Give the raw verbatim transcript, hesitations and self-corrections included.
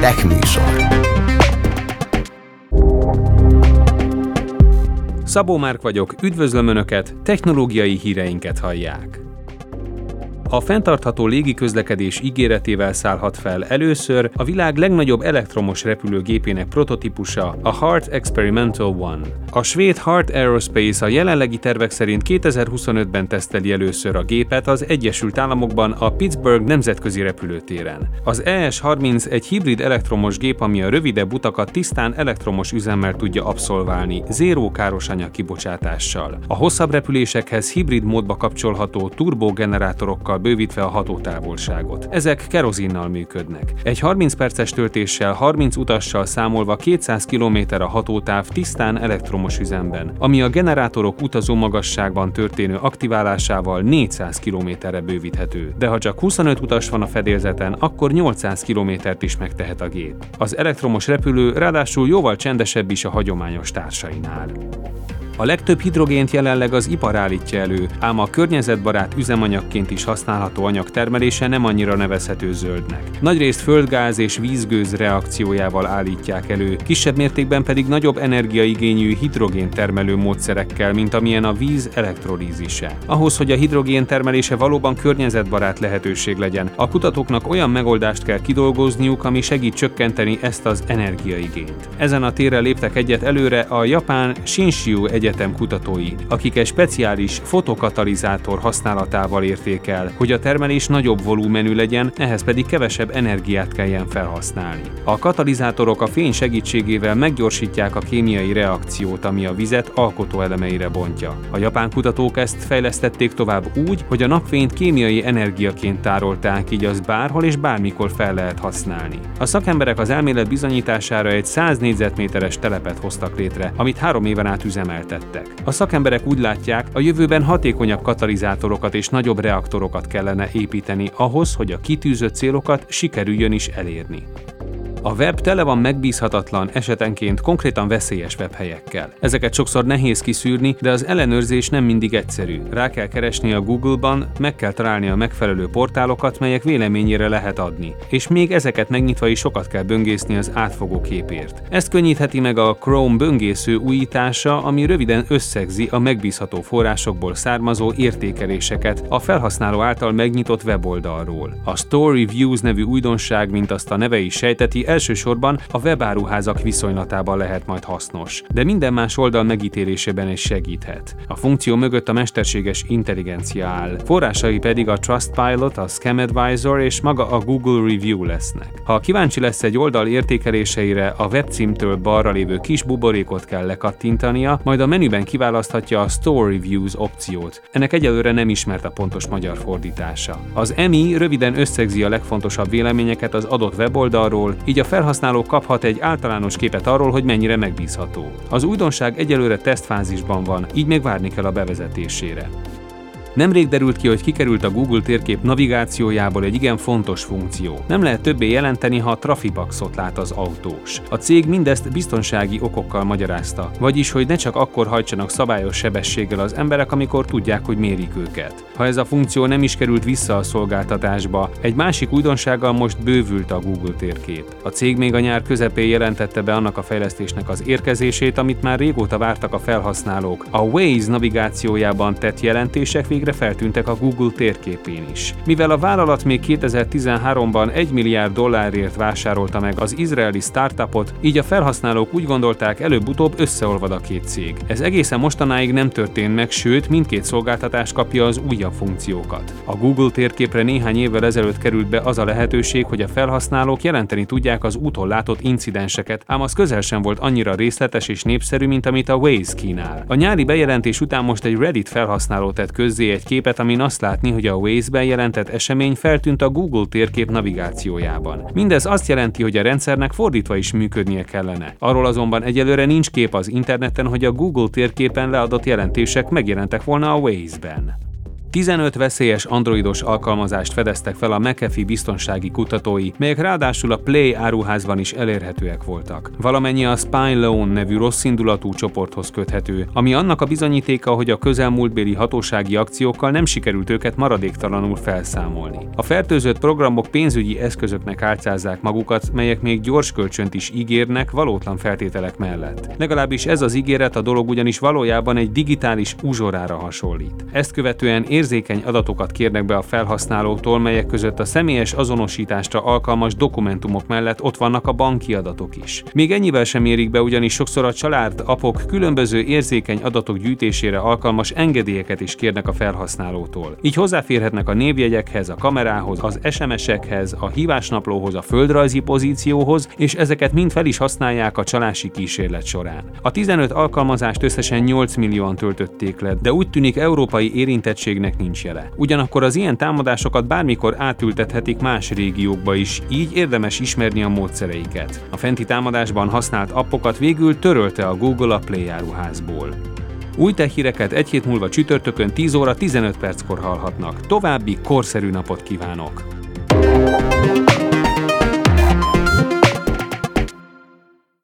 Tech műsor. Szabó Márk vagyok, üdvözlöm Önöket, technológiai híreinket hallják. A fenntartható légiközlekedés ígéretével szállhat fel először a világ legnagyobb elektromos repülőgépének prototípusa, a Heart Experimental One. A svéd Heart Aerospace a jelenlegi tervek szerint kétezer-huszonötben teszteli először a gépet az Egyesült Államokban a Pittsburgh nemzetközi repülőtéren. Az E S harminc egy hibrid elektromos gép, ami a rövidebb utakat tisztán elektromos üzemmel tudja abszolválni, zéró károsanyag kibocsátással. A hosszabb repülésekhez hibrid módba kapcsolható turbogenerátorokkal bővítve a hatótávolságot. Ezek kerozinnal működnek. Egy harminc perces töltéssel, harminc utassal számolva kétszáz kilométer a hatótáv tisztán elektromos üzemben, ami a generátorok utazó magasságban történő aktiválásával négyszáz kilométerre bővíthető. De ha csak huszonöt utas van a fedélzeten, akkor nyolcszáz kilométert is megtehet a gép. Az elektromos repülő ráadásul jóval csendesebb is a hagyományos társainál. A legtöbb hidrogént jelenleg az ipar állítja elő, ám a környezetbarát üzemanyagként is használható anyag termelése nem annyira nevezhető zöldnek. Nagyrészt földgáz és vízgőz reakciójával állítják elő, kisebb mértékben pedig nagyobb energiaigényű hidrogén termelő módszerekkel, mint amilyen a víz elektrolízise. Ahhoz, hogy a hidrogén termelése valóban környezetbarát lehetőség legyen, a kutatóknak olyan megoldást kell kidolgozniuk, ami segít csökkenteni ezt az energiaigényt. Ezen a téren léptek egyet előre a japán Shinshu Egyetem kutatói, akik egy speciális fotokatalizátor használatával érték el, hogy a termelés nagyobb volumenű legyen, ehhez pedig kevesebb energiát kelljen felhasználni. A katalizátorok a fény segítségével meggyorsítják a kémiai reakciót, ami a vizet alkotóelemeire bontja. A japán kutatók ezt fejlesztették tovább úgy, hogy a napfényt kémiai energiaként tárolták, így az bárhol és bármikor fel lehet használni. A szakemberek az elmélet bizonyítására egy száz négyzetméteres telepet hoztak létre, amit három éven át üzemeltettek. A szakemberek úgy látják, a jövőben hatékonyabb katalizátorokat és nagyobb reaktorokat kellene építeni ahhoz, hogy a kitűzött célokat sikerüljön is elérni. A web tele van megbízhatatlan, esetenként konkrétan veszélyes webhelyekkel. Ezeket sokszor nehéz kiszűrni, de az ellenőrzés nem mindig egyszerű. Rá kell keresni a Google-ban, meg kell találni a megfelelő portálokat, melyek véleményére lehet adni. És még ezeket megnyitva is sokat kell böngészni az átfogó képért. Ezt könnyítheti meg a Chrome böngésző újítása, ami röviden összegzi a megbízható forrásokból származó értékeléseket a felhasználó által megnyitott weboldalról. A Store Reviews nevű újdonság, mint azt a neve is sejteti, elsősorban a webáruházak viszonylatában lehet majd hasznos, de minden más oldal megítélésében is segíthet. A funkció mögött a mesterséges intelligencia áll, forrásai pedig a Trustpilot, a ScamAdvisor és maga a Google Review lesznek. Ha kíváncsi lesz egy oldal értékeléseire, a webcímtől balra lévő kis buborékot kell lekattintania, majd a menüben kiválaszthatja a Store Reviews opciót. Ennek egyelőre nem ismert a pontos magyar fordítása. Az E M I röviden összegzi a legfontosabb véleményeket az adott weboldalról, így a felhasználó kaphat egy általános képet arról, hogy mennyire megbízható. Az újdonság egyelőre tesztfázisban van, így még várni kell a bevezetésére. Nemrég derült ki, hogy kikerült a Google térkép navigációjából egy igen fontos funkció. Nem lehet többé jelenteni, ha trafipaxot lát az autós. A cég mindezt biztonsági okokkal magyarázta, vagyis, hogy ne csak akkor hajtsanak szabályos sebességgel az emberek, amikor tudják, hogy mérik őket. Ha ez a funkció nem is került vissza a szolgáltatásba, egy másik újdonsággal most bővült a Google térkép. A cég még a nyár közepén jelentette be annak a fejlesztésnek az érkezését, amit már régóta vártak a felhasználók. A Waze navigációjában tett jelentések végre feltűntek a Google térképén is. Mivel a vállalat még kétezer-tizenháromban egy milliárd dollárért vásárolta meg az izraeli startupot, így a felhasználók úgy gondolták, előbb-utóbb összeolvad a két cég. Ez egészen mostanáig nem történt meg, sőt, mindkét szolgáltatás kapja az újabb funkciókat. A Google térképre néhány évvel ezelőtt került be az a lehetőség, hogy a felhasználók jelenteni tudják az úton látott incidenseket, ám az közel sem volt annyira részletes és népszerű, mint amit a Waze kínál. A nyári bejelentés után most egy Reddit felhasználó tett közzé egy képet, amin azt látni, hogy a Waze-ben jelentett esemény feltűnt a Google térkép navigációjában. Mindez azt jelenti, hogy a rendszernek fordítva is működnie kellene. Arról azonban egyelőre nincs kép az interneten, hogy a Google térképen leadott jelentések megjelentek volna a Waze-ben. tizenöt veszélyes androidos alkalmazást fedeztek fel a McAfee biztonsági kutatói, melyek ráadásul a Play áruházban is elérhetőek voltak. Valamennyi a Spy Loan nevű rosszindulatú csoporthoz köthető, ami annak a bizonyítéka, hogy a közelmúltbéli hatósági akciókkal nem sikerült őket maradéktalanul felszámolni. A fertőzött programok pénzügyi eszközöknek álcázzák magukat, melyek még gyors kölcsönt is ígérnek valótlan feltételek mellett. Legalábbis ez az ígéret, a dolog ugyanis valójában egy digitális uzsorára hasonlít. Ezt követően érzékeny adatokat kérnek be a felhasználótól, melyek között a személyes azonosításra alkalmas dokumentumok mellett ott vannak a banki adatok is. Még ennyivel sem érik be, ugyanis sokszor a család apok különböző érzékeny adatok gyűjtésére alkalmas engedélyeket is kérnek a felhasználótól. Így hozzáférhetnek a névjegyekhez, a kamerához, az es em esekhez, a hívásnaplóhoz, a földrajzi pozícióhoz, és ezeket mind fel is használják a csalási kísérlet során. A tizenöt alkalmazást összesen nyolc millióan töltötték le, de úgy tűnik európai érintettségnek nincs jele. Ugyanakkor az ilyen támadásokat bármikor átültethetik más régiókba is, így érdemes ismerni a módszereiket. A fenti támadásban használt appokat végül törölte a Google a Play áruházból. Új tech híreket egy hét múlva csütörtökön tíz óra tizenöt perckor hallhatnak. További korszerű napot kívánok!